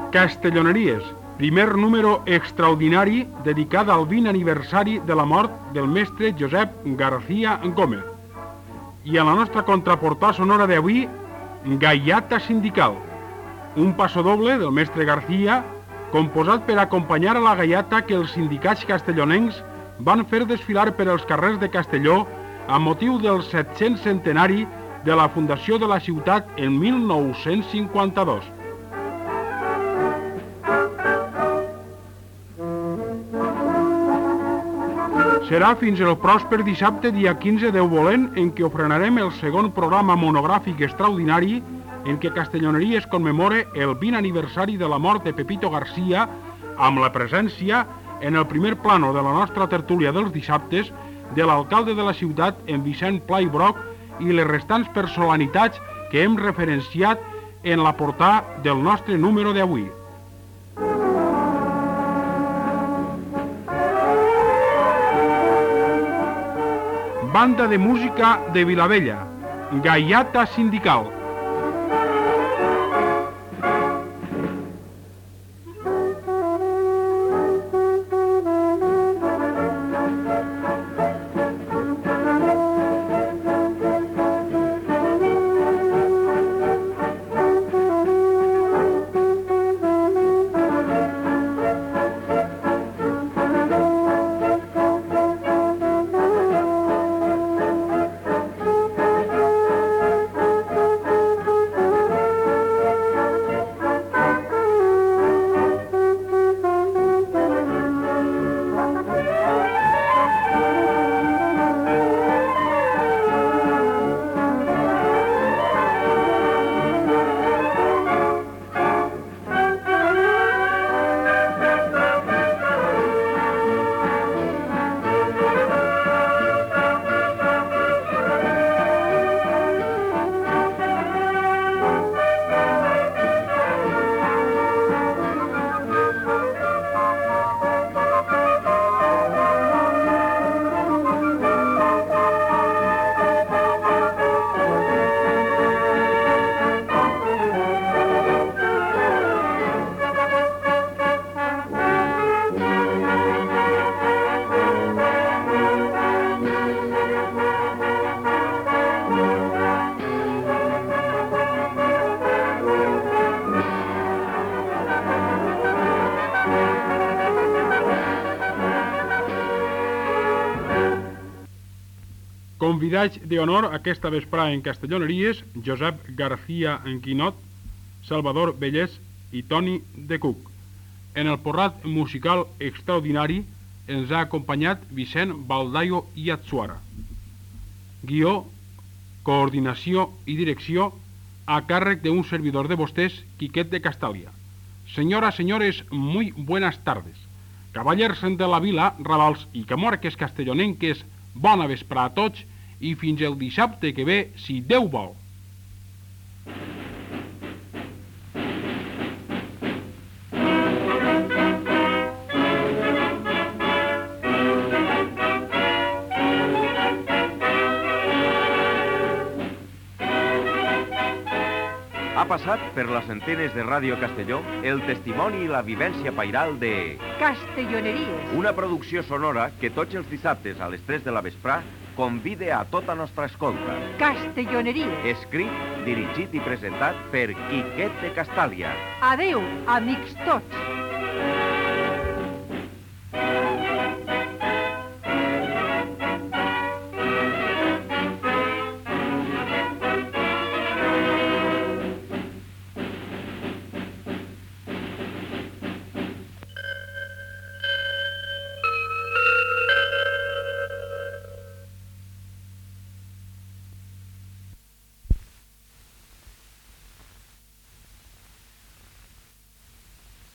Castelloneries, primer número extraordinari dedicat al 20 aniversari de la mort del mestre Josep García Gómez. I a la nostra contraportada sonora d'avui, Gaiata Sindical, un passodoble del mestre García, composat per acompanyar a la gaiata que els sindicats castellonencs van fer desfilar per els carrers de Castelló amb motiu del 700 centenari de la fundació de la ciutat en 1952. Serà fins el pròsper dissabte, dia 15 de Volent, en què ofrenarem el segon programa monogràfic extraordinari en què Castelloneries commemora el 20 aniversari de la mort de Pepito García amb la presència, en el primer plano de la nostra tertúlia dels dissabtes, de l'alcalde de la ciutat, en Vicent Pla i Broc, i les restants personalitats que hem referenciat en la portada del nostre número d'avui. Banda de música de Vilavella, Gaiata Sindical. Convidats d'honor aquesta vesprada en Castelloneries, Josep García Enquinot, Salvador Vellès i Toni de Cuc. En el porrat musical extraordinari ens ha acompanyat Vicent Baldaio i Atsuara. Guió, coordinació i direcció a càrrec d'un servidor de vostès, Quiquet de Castalia. Señoras, señores, muy buenas tardes. Cavallers de la vila, Ravals i camorques castellonenques, bona vespre a tots i fins el dissabte que ve, si Déu vol. Ha passat per les antenes de Ràdio Castelló el testimoni i la vivència pairal de Castelloneries, una producció sonora que tots els dissabtes a les 3 de la vesprà convida a tota nostra escolta. Castelloneries. Escrit, dirigit i presentat per Quiquet de Castàlia. Adeu, amics tots.